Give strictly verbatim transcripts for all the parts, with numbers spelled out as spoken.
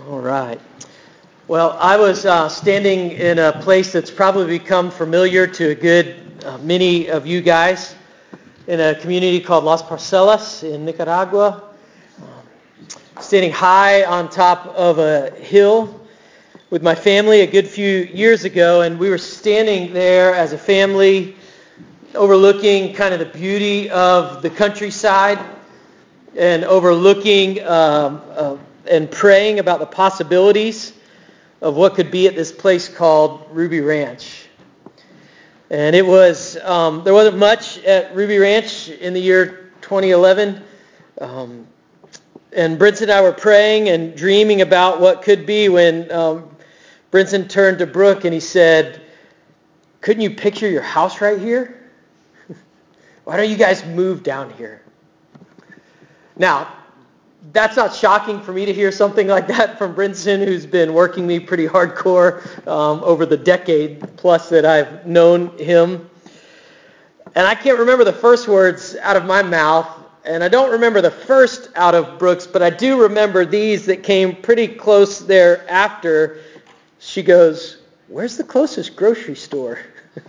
All right. Well, I was uh, standing in a place that's probably become familiar to a good uh, many of you guys, in a community called Las Parcelas in Nicaragua. Um, standing high on top of a hill with my family a good few years ago, and we were standing there as a family overlooking kind of the beauty of the countryside and overlooking um, uh, and praying about the possibilities of what could be at this place called Ruby Ranch. And it was, um, there wasn't much at Ruby Ranch in the year twenty eleven. Um, and Brinson and I were praying and dreaming about what could be when um, Brinson turned to Brooke and he said, "Couldn't you picture your house right here? Why don't you guys move down here?" Now, that's not shocking for me to hear something like that from Brinson, who's been working me pretty hardcore um, over the decade plus that I've known him. And I can't remember the first words out of my mouth, and I don't remember the first out of Brooks, but I do remember these that came pretty close thereafter. She goes, "Where's the closest grocery store?"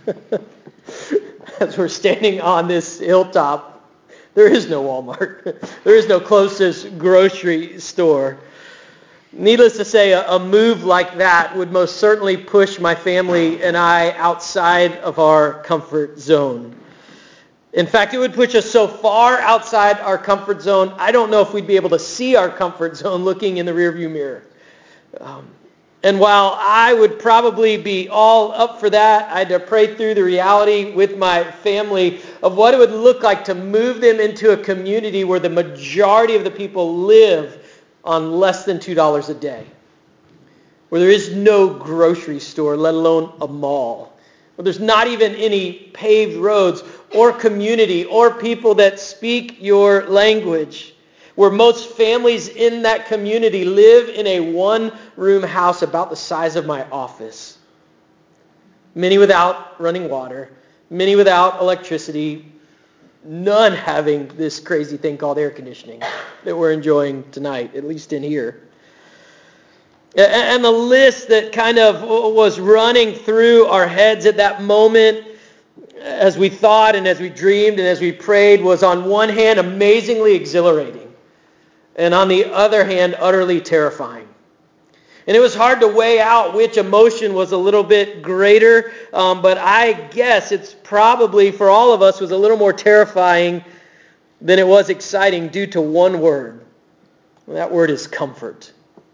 As we're standing on this hilltop. There is no Walmart. There is no closest grocery store. Needless to say, a, a move like that would most certainly push my family and I outside of our comfort zone. In fact, it would push us so far outside our comfort zone, I don't know if we'd be able to see our comfort zone looking in the rearview mirror. Um, And while I would probably be all up for that, I had to pray through the reality with my family of what it would look like to move them into a community where the majority of the people live on less than two dollars a day, where there is no grocery store, let alone a mall, where there's not even any paved roads or community or people that speak your language, where most families in that community live in a one-room house about the size of my office. Many without running water, many without electricity, none having this crazy thing called air conditioning that we're enjoying tonight, at least in here. And the list that kind of was running through our heads at that moment as we thought and as we dreamed and as we prayed was on one hand amazingly exhilarating, and on the other hand, utterly terrifying. And it was hard to weigh out which emotion was a little bit greater, um, but I guess it's probably, for all of us, was a little more terrifying than it was exciting due to one word. And that word is comfort.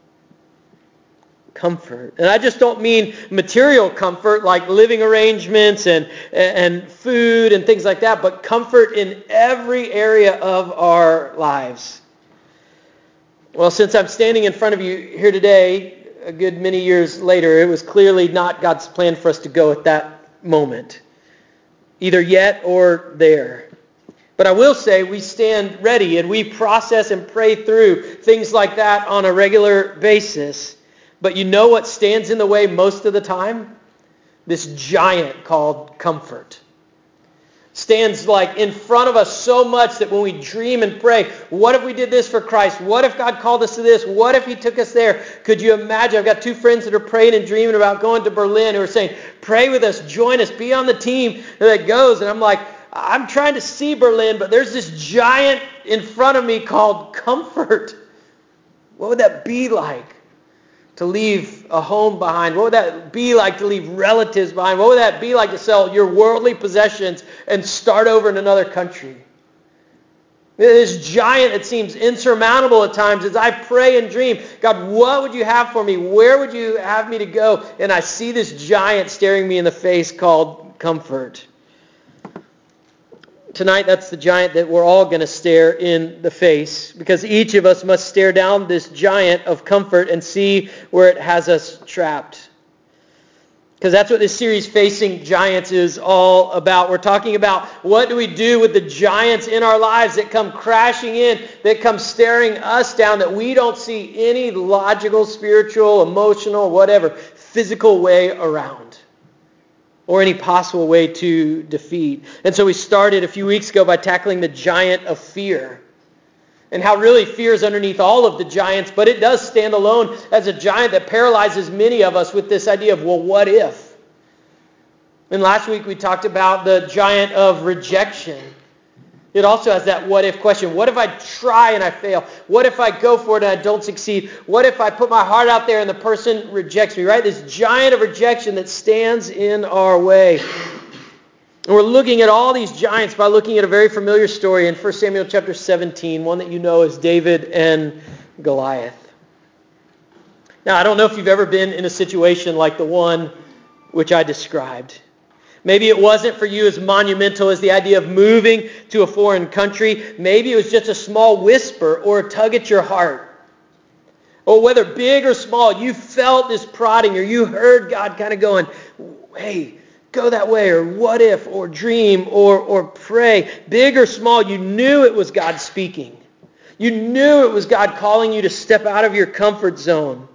Comfort. And I just don't mean material comfort like living arrangements and, and food and things like that, but comfort in every area of our lives. Well, since I'm standing in front of you here today, a good many years later, it was clearly not God's plan for us to go at that moment, either yet or there. But I will say we stand ready and we process and pray through things like that on a regular basis. But you know what stands in the way most of the time? This giant called comfort. Stands like in front of us so much that when we dream and pray, what if we did this for Christ? What if God called us to this? What if He took us there? Could you imagine? I've got two friends that are praying and dreaming about going to Berlin who are saying, pray with us, join us, be on the team that goes. And I'm like, I'm trying to see Berlin, but there's this giant in front of me called comfort. What would that be like? To leave a home behind? What would that be like to leave relatives behind? What would that be like to sell your worldly possessions and start over in another country? This giant that seems insurmountable at times as I pray and dream, God, what would you have for me? Where would you have me to go? And I see this giant staring me in the face called comfort. Tonight, that's the giant that we're all going to stare in the face, because each of us must stare down this giant of comfort and see where it has us trapped. Because that's what this series, Facing Giants, is all about. We're talking about what do we do with the giants in our lives that come crashing in, that come staring us down, that we don't see any logical, spiritual, emotional, whatever, physical way around, or any possible way to defeat. And so we started a few weeks ago by tackling the giant of fear. and how really fear is underneath all of the giants, but it does stand alone as a giant that paralyzes many of us with this idea of, well, what if? And last week we talked about the giant of rejection. It also has that what if question. What if I try and I fail? What if I go for it and I don't succeed? What if I put my heart out there and the person rejects me, right? This giant of rejection that stands in our way. And we're looking at all these giants by looking at a very familiar story in First Samuel chapter seventeen, one that you know is David and Goliath. Now, I don't know if you've ever been in a situation like the one which I described. Maybe it wasn't for you as monumental as the idea of moving to a foreign country. Maybe it was just a small whisper or a tug at your heart. Or whether big or small, you felt this prodding or you heard God kind of going, hey, go that way, or what if, or dream, or, or pray. Big or small, you knew it was God speaking. You knew it was God calling you to step out of your comfort zone.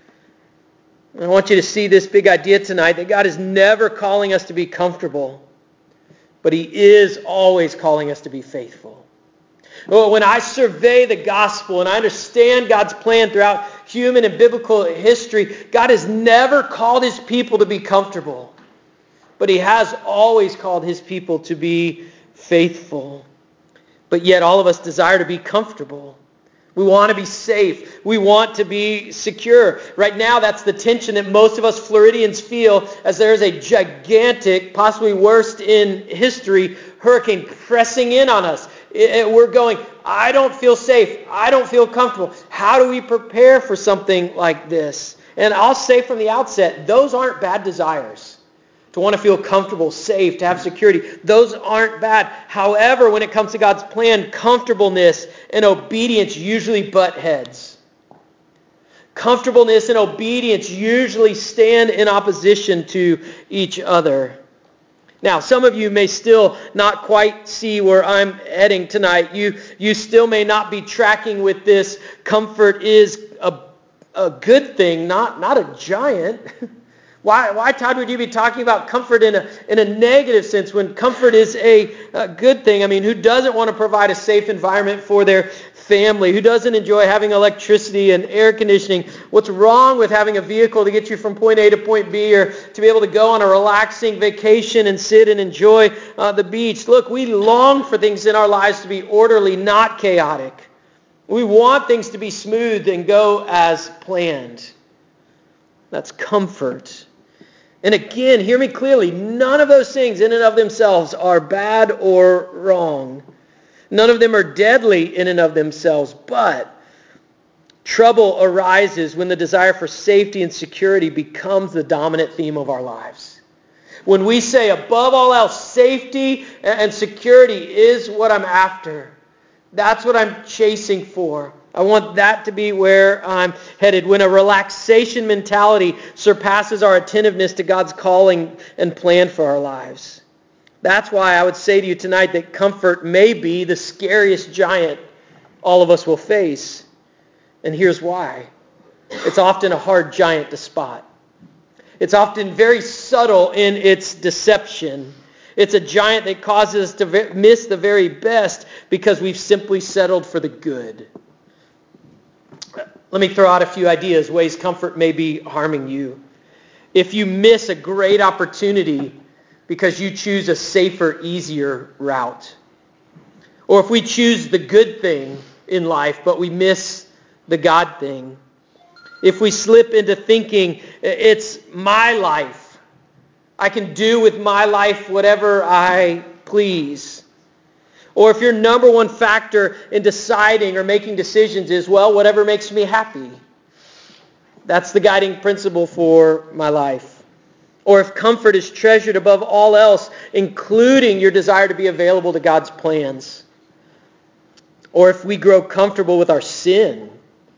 I want you to see this big idea tonight that God is never calling us to be comfortable, but He is always calling us to be faithful. Well, when I survey the gospel and I understand God's plan throughout human and biblical history, God has never called His people to be comfortable, but He has always called His people to be faithful. But yet all of us desire to be comfortable. We want to be safe. We want to be secure. Right now, that's the tension that most of us Floridians feel as there is a gigantic, possibly worst in history, hurricane pressing in on us. It, it, we're going, I don't feel safe. I don't feel comfortable. How do we prepare for something like this? And I'll say from the outset, those aren't bad desires. To want to feel comfortable, safe, to have security. Those aren't bad. However, when it comes to God's plan, comfortableness and obedience usually butt heads. Comfortableness and obedience usually stand in opposition to each other. Now, some of you may still not quite see where I'm heading tonight. You, you still may not be tracking with this. Comfort is a, a good thing, not, not a giant. Why, why, Todd, would you be talking about comfort in a in a negative sense when comfort is a, a good thing? I mean, who doesn't want to provide a safe environment for their family? Who doesn't enjoy having electricity and air conditioning? What's wrong with having a vehicle to get you from point A to point B, or to be able to go on a relaxing vacation and sit and enjoy uh, the beach? Look, we long for things in our lives to be orderly, not chaotic. We want things to be smooth and go as planned. That's comfort. And again, hear me clearly, none of those things in and of themselves are bad or wrong. None of them are deadly in and of themselves, but trouble arises when the desire for safety and security becomes the dominant theme of our lives. When we say, above all else, safety and security is what I'm after. That's what I'm chasing for. I want that to be where I'm headed. When a relaxation mentality surpasses our attentiveness to God's calling and plan for our lives. That's why I would say to you tonight that comfort may be the scariest giant all of us will face. And here's why. It's often a hard giant to spot. It's often very subtle in its deception. It's a giant that causes us to miss the very best because we've simply settled for the good. Let me throw out a few ideas, ways comfort may be harming you. If you miss a great opportunity because you choose a safer, easier route. Or if we choose the good thing in life, but we miss the God thing. If we slip into thinking, it's my life. I can do with my life whatever I please. Or if your number one factor in deciding or making decisions is, well, whatever makes me happy. That's the guiding principle for my life. Or if comfort is treasured above all else, including your desire to be available to God's plans. Or if we grow comfortable with our sin,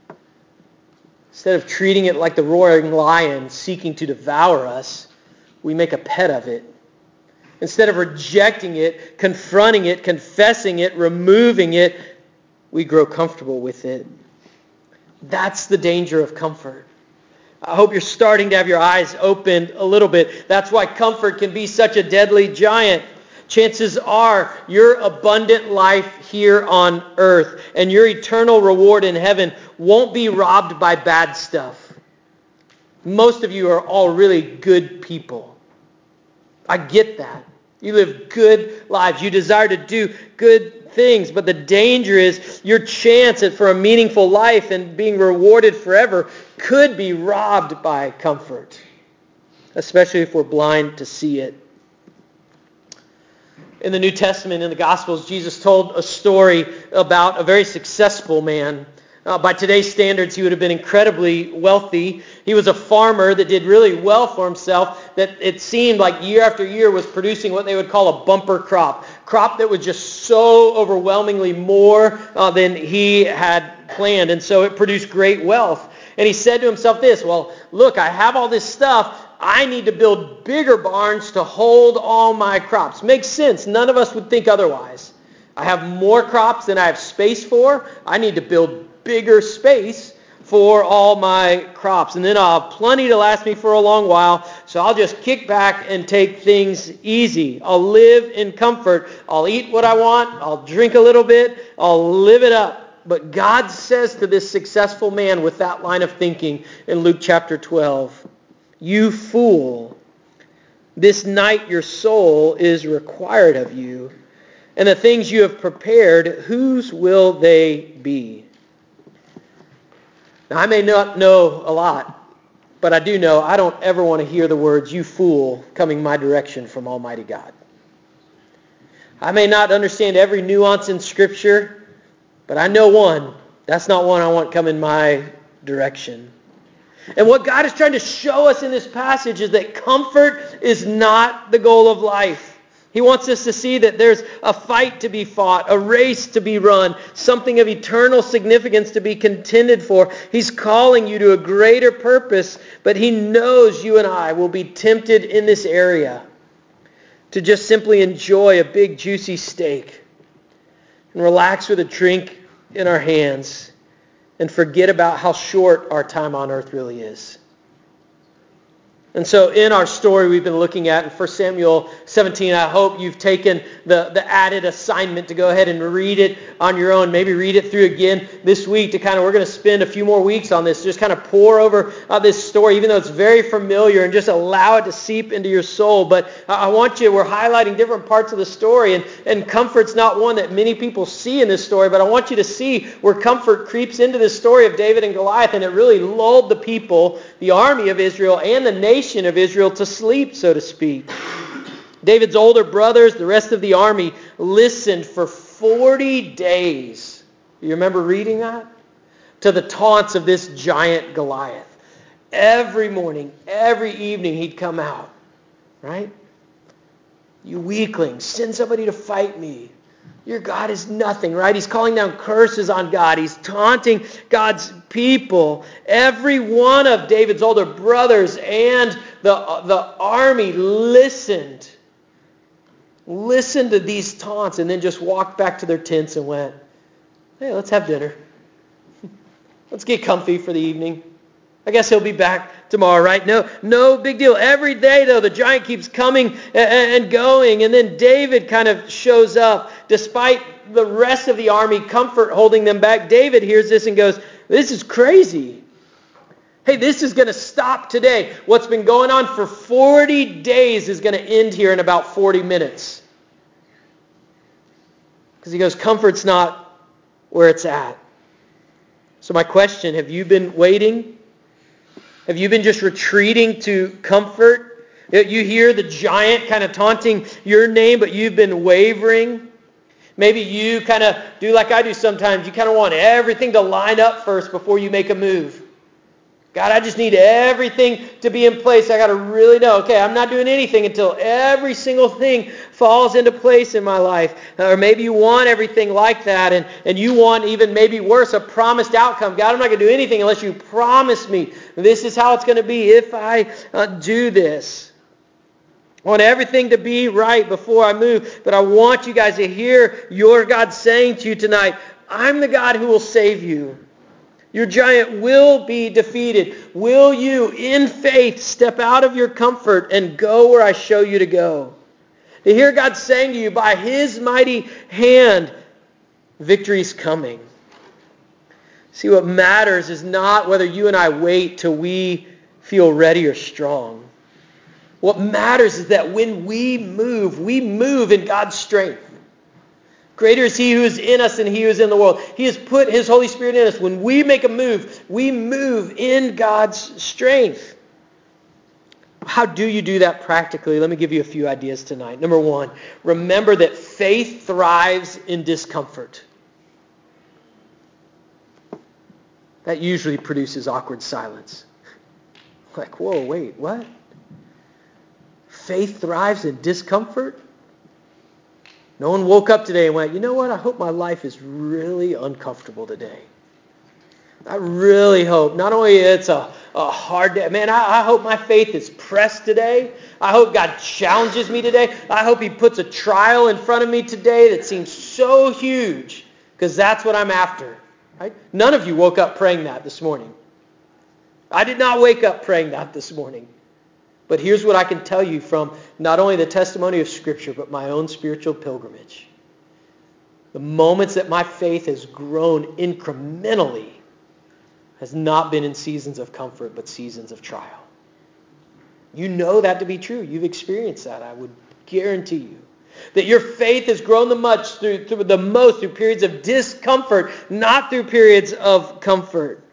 instead of treating it like the roaring lion seeking to devour us, we make a pet of it. Instead of rejecting it, confronting it, confessing it, removing it, we grow comfortable with it. That's the danger of comfort. I hope you're starting to have your eyes opened a little bit. That's why comfort can be such a deadly giant. Chances are your abundant life here on earth and your eternal reward in heaven won't be robbed by bad stuff. Most of you are all really good people. I get that. You live good lives. You desire to do good things, but the danger is your chance for a meaningful life and being rewarded forever could be robbed by comfort, especially if we're blind to see it. In the New Testament, in the Gospels, Jesus told a story about a very successful man. Uh, by today's standards, he would have been incredibly wealthy. He was a farmer that did really well for himself, that it seemed like year after year was producing what they would call a bumper crop. Crop that was just so overwhelmingly more uh, than he had planned. And so it produced great wealth. And he said to himself this, well, look, I have all this stuff. I need to build bigger barns to hold all my crops. Makes sense. None of us would think otherwise. I have more crops than I have space for. I need to build bigger space for all my crops. And then I'll have plenty to last me for a long while. So I'll just kick back and take things easy. I'll live in comfort. I'll eat what I want. I'll drink a little bit. I'll live it up. But God says to this successful man with that line of thinking in Luke chapter twelve, "You fool, this night your soul is required of you, and the things you have prepared, whose will they be?" Now, I may not know a lot, but I do know I don't ever want to hear the words, "you fool," coming my direction from Almighty God. I may not understand every nuance in Scripture, but I know one. That's not one I want coming my direction. And what God is trying to show us in this passage is that comfort is not the goal of life. He wants us to see that there's a fight to be fought, a race to be run, something of eternal significance to be contended for. He's calling you to a greater purpose, but he knows you and I will be tempted in this area to just simply enjoy a big juicy steak and relax with a drink in our hands and forget about how short our time on earth really is. And so in our story we've been looking at in First Samuel seventeen, I hope you've taken the, the added assignment to go ahead and read it on your own. Maybe read it through again this week to kind of, we're going to spend a few more weeks on this. Just kind of pour over uh, this story, even though it's very familiar, and just allow it to seep into your soul. But uh, I want you, we're highlighting different parts of the story, and, and comfort's not one that many people see in this story, but I want you to see where comfort creeps into this story of David and Goliath, and it really lulled the people, the army of Israel, and the nation of Israel to sleep, so to speak. David's older brothers, the rest of the army, listened for forty days. You remember reading that? To the taunts of this giant Goliath. Every morning, every evening he'd come out, right? "You weakling, send somebody to fight me. Your God is nothing," right? He's calling down curses on God. He's taunting God's people. Every one of David's older brothers and the, the army listened. Listened to these taunts and then just walked back to their tents and went, "Hey, let's have dinner. Let's get comfy for the evening. I guess he'll be back tomorrow," right? No, no big deal. Every day, though, the giant keeps coming and going. And then David kind of shows up. Despite the rest of the army, comfort holding them back, David hears this and goes, "This is crazy. Hey, this is going to stop today. What's been going on for forty days is going to end here in about forty minutes. Because he goes, comfort's not where it's at. So my question, have you been waiting? Have you been just retreating to comfort? You hear the giant kind of taunting your name, but you've been wavering. Maybe you kind of do like I do sometimes. You kind of want everything to line up first before you make a move. God, I just need everything to be in place. I got to really know, okay, I'm not doing anything until every single thing falls into place in my life. Or maybe you want everything like that, and, and you want even maybe worse, a promised outcome. God, I'm not going to do anything unless you promise me this is how it's going to be if I uh, do this. I want everything to be right before I move, but I want you guys to hear your God saying to you tonight, I'm the God who will save you. Your giant will be defeated. Will you, in faith, step out of your comfort and go where I show you to go? To hear God saying to you, by His mighty hand, victory's coming. See, what matters is not whether you and I wait till we feel ready or strong. What matters is that when we move, we move in God's strength. Greater is He who is in us than he who is in the world. He has put His Holy Spirit in us. When we make a move, we move in God's strength. How do you do that practically? Let me give you a few ideas tonight. Number one, remember that faith thrives in discomfort. That usually produces awkward silence. Like, whoa, wait, what? Faith thrives in discomfort? No one woke up today and went, you know what? I hope my life is really uncomfortable today. I really hope. Not only it's a, a hard day. Man, I, I hope my faith is pressed today. I hope God challenges me today. I hope He puts a trial in front of me today that seems so huge, because that's what I'm after. Right? None of you woke up praying that this morning. I did not wake up praying that this morning. But here's what I can tell you from not only the testimony of Scripture, but my own spiritual pilgrimage. The moments that my faith has grown incrementally has not been in seasons of comfort, but seasons of trial. You know that to be true. You've experienced that, I would guarantee you. That your faith has grown the much through, through the most through periods of discomfort, not through periods of comfort.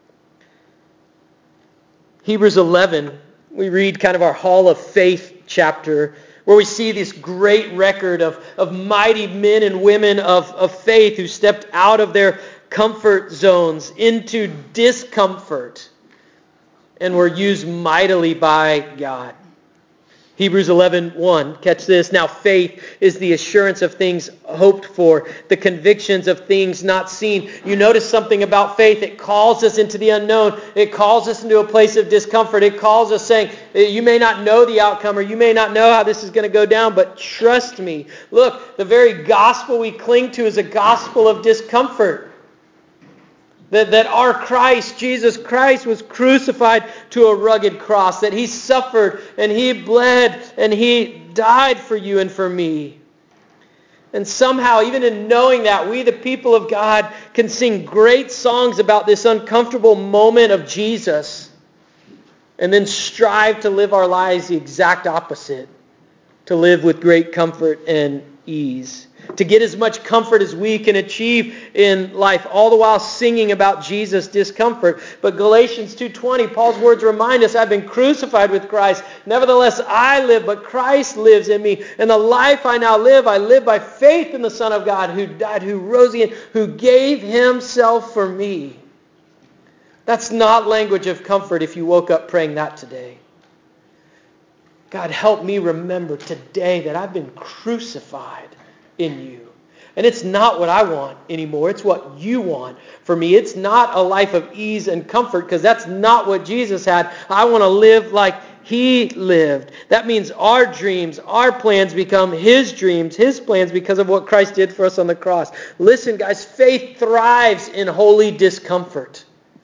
Hebrews eleven, we read kind of our Hall of Faith chapter, where we see this great record of, of mighty men and women of, of faith who stepped out of their comfort zones into discomfort and were used mightily by God. Hebrews eleven one, catch this. Now faith is the assurance of things hoped for, the convictions of things not seen. You notice something about faith. It calls us into the unknown. It calls us into a place of discomfort. It calls us saying, you may not know the outcome or you may not know how this is going to go down, but trust me. Look, the very gospel we cling to is a gospel of discomfort. That, that our Christ, Jesus Christ, was crucified to a rugged cross. That He suffered and He bled and He died for you and for me. And somehow, even in knowing that, we, the people of God, can sing great songs about this uncomfortable moment of Jesus and then strive to live our lives the exact opposite. To live with great comfort and ease. To get as much comfort as we can achieve in life, all the while singing about Jesus' discomfort. But Galatians two twenty, Paul's words remind us, I've been crucified with Christ. Nevertheless, I live, but Christ lives in me. And the life I now live, I live by faith in the Son of God who died, who rose again, who gave Himself for me. That's not language of comfort if you woke up praying that today. God, help me remember today that I've been crucified in you. And it's not what I want anymore. It's what you want for me. It's not a life of ease and comfort, because that's not what Jesus had. I want to live like He lived. That means our dreams, our plans become His dreams, His plans, because of what Christ did for us on the cross. Listen, guys, faith thrives in holy discomfort.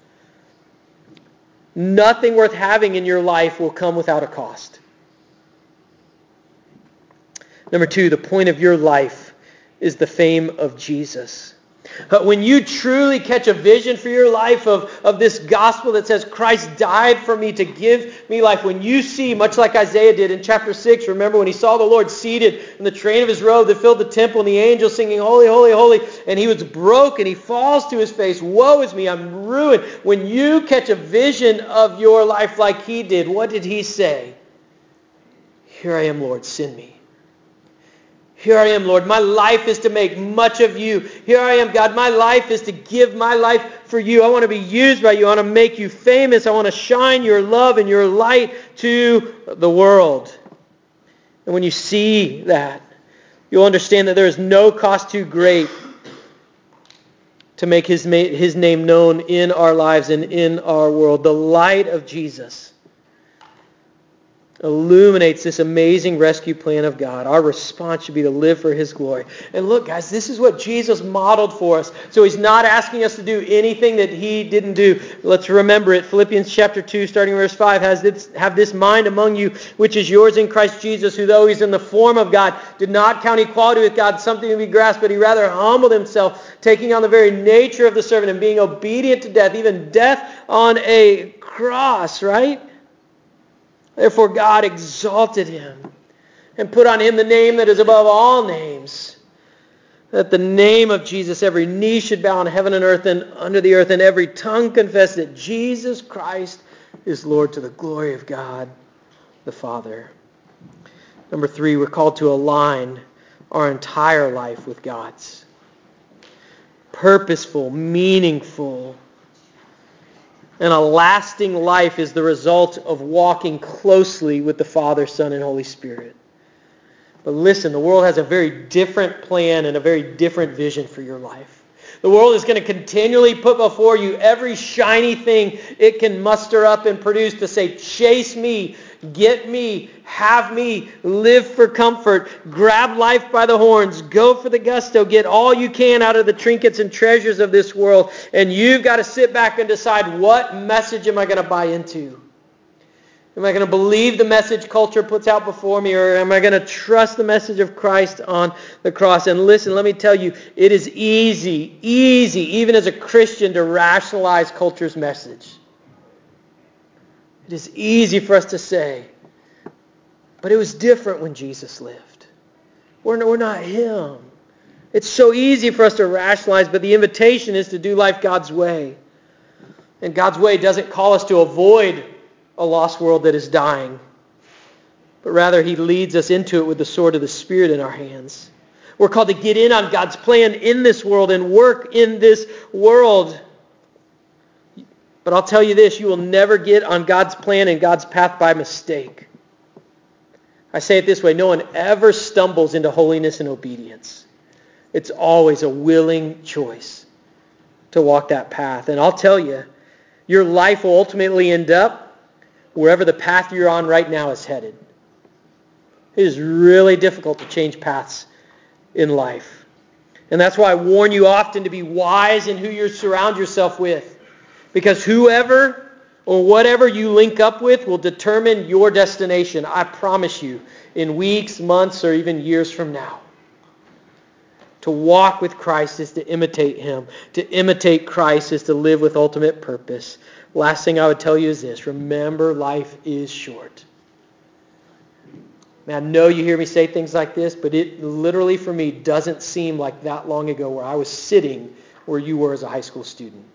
Nothing worth having in your life will come without a cost. Number two, the point of your life is the fame of Jesus. When you truly catch a vision for your life of, of this gospel that says Christ died for me to give me life, when you see, much like Isaiah did in chapter six, remember when he saw the Lord seated in the train of His robe that filled the temple and the angels singing, holy, holy, holy, and he was broken, he falls to his face, woe is me, I'm ruined. When you catch a vision of your life like he did, what did he say? Here I am, Lord, send me. Here I am, Lord. My life is to make much of you. Here I am, God. My life is to give my life for you. I want to be used by you. I want to make you famous. I want to shine your love and your light to the world. And when you see that, you'll understand that there is no cost too great to make his, his name known in our lives and in our world. The light of Jesus. illuminates this amazing rescue plan of God. Our response should be to live for His glory. And look, guys, this is what Jesus modeled for us. So He's not asking us to do anything that He didn't do. Let's remember it. Philippians chapter two, starting verse five, has this, have this mind among you, which is yours in Christ Jesus, who though He's in the form of God, did not count equality with God something to be grasped, but He rather humbled Himself, taking on the very nature of the servant and being obedient to death, even death on a cross, right? Therefore God exalted Him and put on Him the name that is above all names, that the name of Jesus every knee should bow in heaven and earth and under the earth, and every tongue confess that Jesus Christ is Lord, to the glory of God the Father. Number three, we're called to align our entire life with God's. Purposeful, meaningful, and a lasting life is the result of walking closely with the Father, Son, and Holy Spirit. But listen, the world has a very different plan and a very different vision for your life. The world is going to continually put before you every shiny thing it can muster up and produce to say, chase me, get me, have me, live for comfort, grab life by the horns, go for the gusto, get all you can out of the trinkets and treasures of this world. And you've got to sit back and decide, what message am I going to buy into? Am I going to believe the message culture puts out before me, or am I going to trust the message of Christ on the cross? And listen, let me tell you, it is easy, easy, even as a Christian, to rationalize culture's message. It is easy for us to say, but it was different when Jesus lived. We're, we're not Him. It's so easy for us to rationalize, but the invitation is to do life God's way. And God's way doesn't call us to avoid a lost world that is dying, but rather He leads us into it with the sword of the Spirit in our hands. We're called to get in on God's plan in this world and work in this world. But I'll tell you this, you will never get on God's plan and God's path by mistake. I say it this way, no one ever stumbles into holiness and obedience. It's always a willing choice to walk that path. And I'll tell you, your life will ultimately end up wherever the path you're on right now is headed. It is really difficult to change paths in life. And that's why I warn you often to be wise in who you surround yourself with. Because whoever or whatever you link up with will determine your destination, I promise you, in weeks, months, or even years from now. To walk with Christ is to imitate Him. To imitate Christ is to live with ultimate purpose. Last thing I would tell you is this. Remember, life is short. Now, I know you hear me say things like this, but it literally for me doesn't seem like that long ago where I was sitting where you were as a high school student.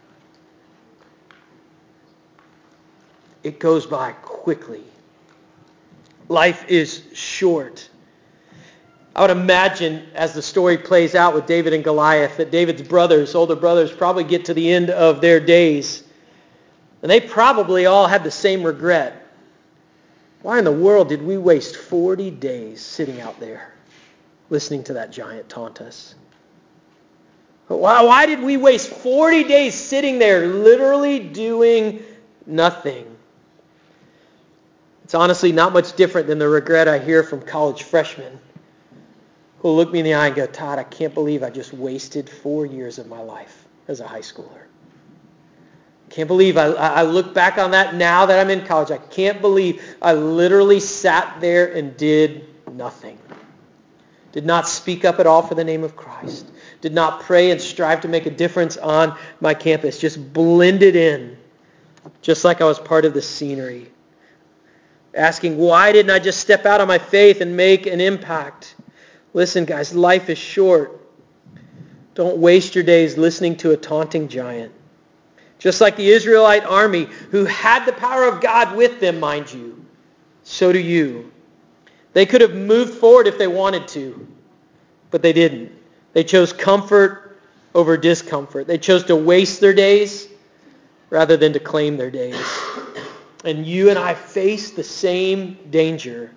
It goes by quickly. Life is short. I would imagine as the story plays out with David and Goliath that David's brothers, older brothers, probably get to the end of their days. And they probably all had the same regret. Why in the world did we waste forty days sitting out there listening to that giant taunt us? Why, why did we waste forty days sitting there literally doing nothing? It's honestly not much different than the regret I hear from college freshmen who look me in the eye and go, Todd, I can't believe I just wasted four years of my life as a high schooler. Can't believe I, I look back on that now that I'm in college. I can't believe I literally sat there and did nothing. Did not speak up at all for the name of Christ. Did not pray and strive to make a difference on my campus. Just blended in, just like I was part of the scenery. Asking, why didn't I just step out on my faith and make an impact? Listen, guys, life is short. Don't waste your days listening to a taunting giant. Just like the Israelite army, who had the power of God with them, mind you, so do you. They could have moved forward if they wanted to, but they didn't. They chose comfort over discomfort. They chose to waste their days rather than to claim their days. And you and I face the same danger.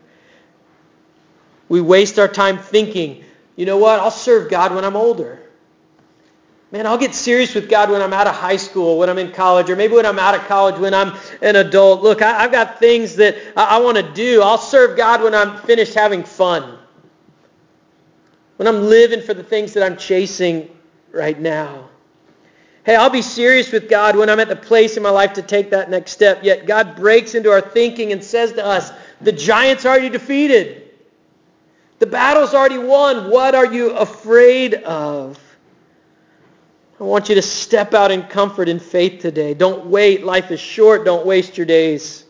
We waste our time thinking, you know what, I'll serve God when I'm older. Man, I'll get serious with God when I'm out of high school, when I'm in college, or maybe when I'm out of college, when I'm an adult. Look, I, I've got things that I, I want to do. I'll serve God when I'm finished having fun. When I'm living for the things that I'm chasing right now. Hey, I'll be serious with God when I'm at the place in my life to take that next step. Yet God breaks into our thinking and says to us, the giant's already defeated. The battle's already won. What are you afraid of? I want you to step out in comfort and faith today. Don't wait. Life is short. Don't waste your days.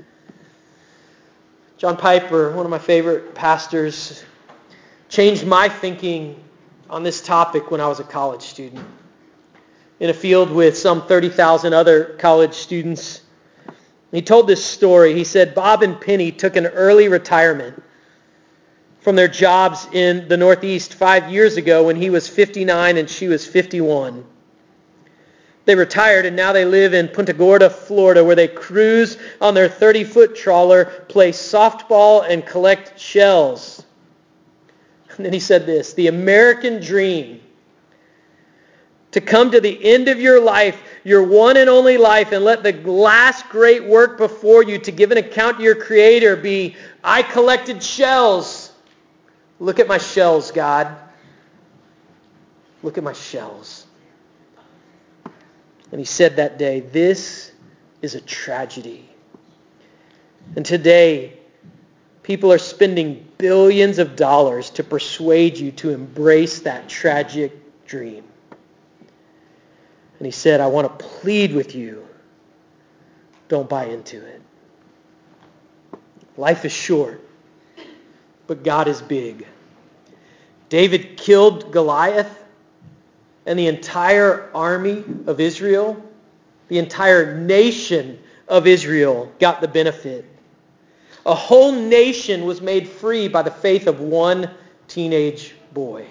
John Piper, one of my favorite pastors, changed my thinking on this topic when I was a college student. In a field with some thirty thousand other college students. He told this story. He said, Bob and Penny took an early retirement from their jobs in the Northeast five years ago when he was fifty-nine and she was fifty-one. They retired and now they live in Punta Gorda, Florida, where they cruise on their thirty-foot trawler, play softball, and collect shells. And then he said this, the American dream, to come to the end of your life, your one and only life, and let the last great work before you to give an account to your Creator be, I collected shells. Look at my shells, God. Look at my shells. And he said that day, this is a tragedy. And today, people are spending billions of dollars to persuade you to embrace that tragic dream. And he said, I want to plead with you, don't buy into it. Life is short, but God is big. David killed Goliath, and the entire army of Israel, the entire nation of Israel got the benefit. A whole nation was made free by the faith of one teenage boy.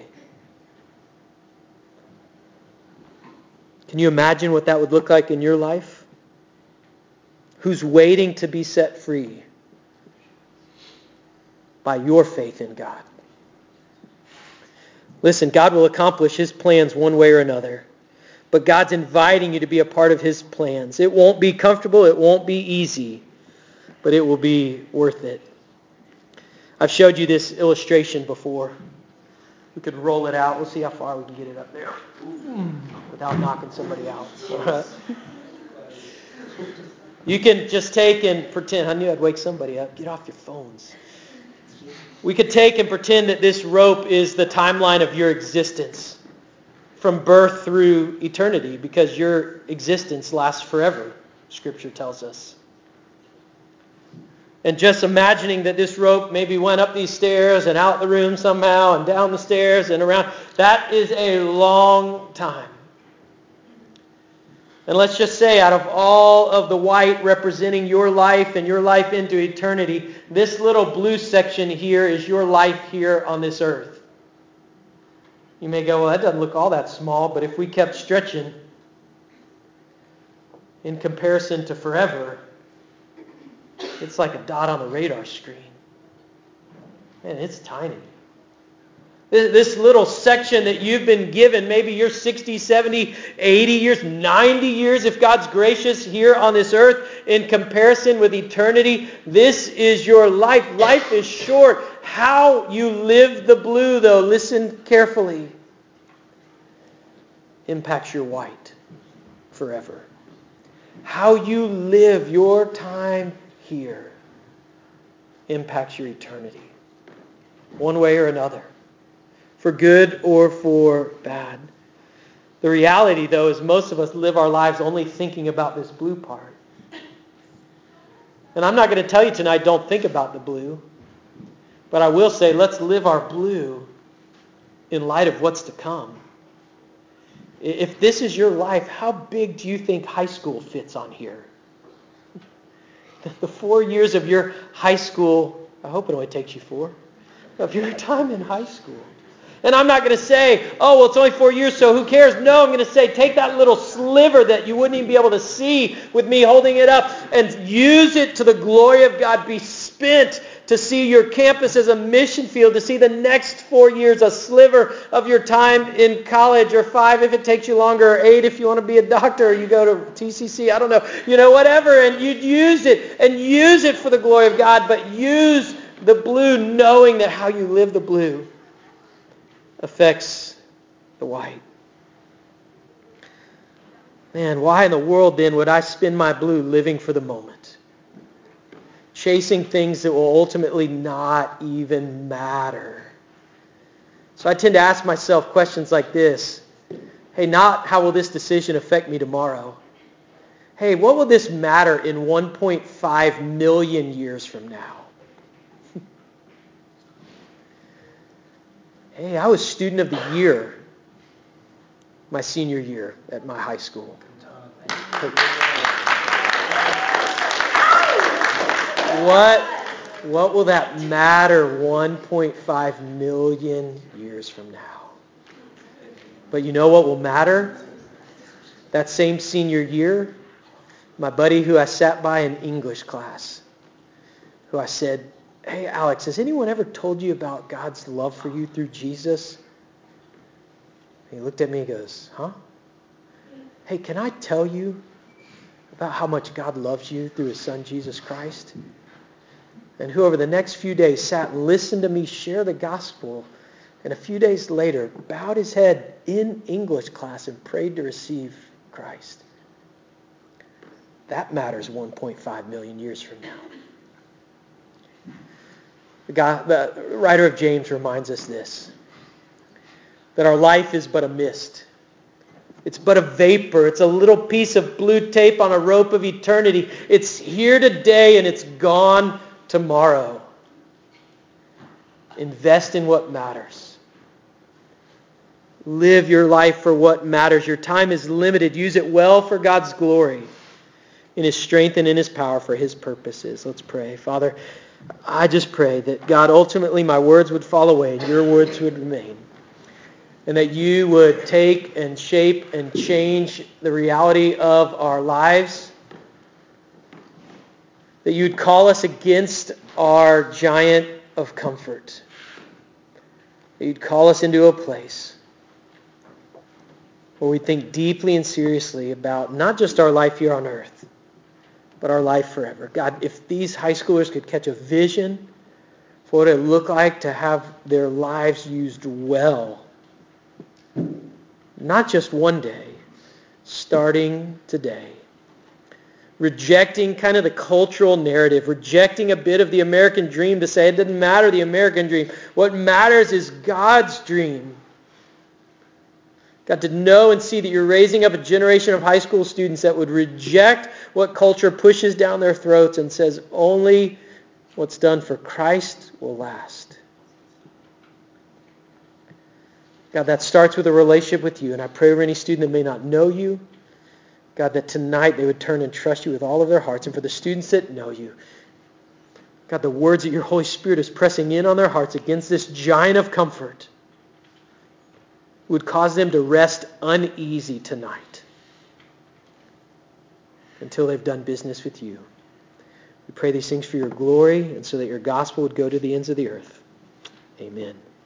Can you imagine what that would look like in your life? Who's waiting to be set free by your faith in God? Listen, God will accomplish His plans one way or another. But God's inviting you to be a part of His plans. It won't be comfortable. It won't be easy. But it will be worth it. I've showed you this illustration before. We could roll it out. We'll see how far we can get it up there without knocking somebody out. You can just take and pretend. I knew I'd wake somebody up. Get off your phones. We could take and pretend that this rope is the timeline of your existence from birth through eternity, because your existence lasts forever, Scripture tells us. And just imagining that this rope maybe went up these stairs and out the room somehow and down the stairs and around, that is a long time. And let's just say, out of all of the white representing your life and your life into eternity, this little blue section here is your life here on this earth. You may go, well, that doesn't look all that small, but if we kept stretching in comparison to forever, it's like a dot on the radar screen. Man, it's tiny. This little section that you've been given, maybe you're sixty, seventy, eighty years, ninety years, if God's gracious, here on this earth, in comparison with eternity, this is your life. Life is short. How you live the blue, though, listen carefully, impacts your white forever. How you live your time here impacts your eternity, one way or another, for good or for bad. The reality, though, is most of us live our lives only thinking about this blue part. And I'm not going to tell you tonight, don't think about the blue, but I will say, let's live our blue in light of what's to come. If this is your life, how big do you think high school fits on here? The four years of your high school, I hope it only takes you four, of your time in high school. And I'm not going to say, oh, well, it's only four years, so who cares? No, I'm going to say, take that little sliver that you wouldn't even be able to see with me holding it up and use it to the glory of God. Be spent to see your campus as a mission field, to see the next four years, a sliver of your time in college, or five if it takes you longer, or eight if you want to be a doctor, or you go to T C C, I don't know, you know, whatever, and you use it, and use it for the glory of God, but use the blue knowing that how you live the blue affects the white. Man, why in the world then would I spend my blue living for the moment? Chasing things that will ultimately not even matter. So I tend to ask myself questions like this. Hey, not how will this decision affect me tomorrow? Hey, what will this matter in one point five million years from now? Hey, I was student of the year my senior year at my high school. What, what will that matter one point five million years from now? But you know what will matter? That same senior year, my buddy who I sat by in English class, who I said, hey, Alex, has anyone ever told you about God's love for you through Jesus? He looked at me and goes, huh? Hey, can I tell you about how much God loves you through his son, Jesus Christ? And who over the next few days sat and listened to me share the gospel, and a few days later bowed his head in English class and prayed to receive Christ. That matters one point five million years from now. The, guy, the writer of James reminds us this, that our life is but a mist. It's but a vapor. It's a little piece of blue tape on a rope of eternity. It's here today and it's gone tomorrow. Invest in what matters. Live your life for what matters. Your time is limited. Use it well for God's glory, in his strength and in his power for his purposes. Let's pray. Father, I just pray that, God, ultimately my words would fall away and your words would remain. And that you would take and shape and change the reality of our lives. That you'd call us against our giant of comfort. That you'd call us into a place where we think deeply and seriously about not just our life here on earth, but our life forever. God, if these high schoolers could catch a vision for what it would look like to have their lives used well, not just one day, starting today. Rejecting kind of the cultural narrative, rejecting a bit of the American dream to say it doesn't matter the American dream. What matters is God's dream. Got to know and see that you're raising up a generation of high school students that would reject what culture pushes down their throats and says only what's done for Christ will last. God, that starts with a relationship with you. And I pray over any student that may not know you, God, that tonight they would turn and trust you with all of their hearts. And for the students that know you, God, the words that your Holy Spirit is pressing in on their hearts against this giant of comfort would cause them to rest uneasy tonight until they've done business with you. We pray these things for your glory and so that your gospel would go to the ends of the earth. Amen.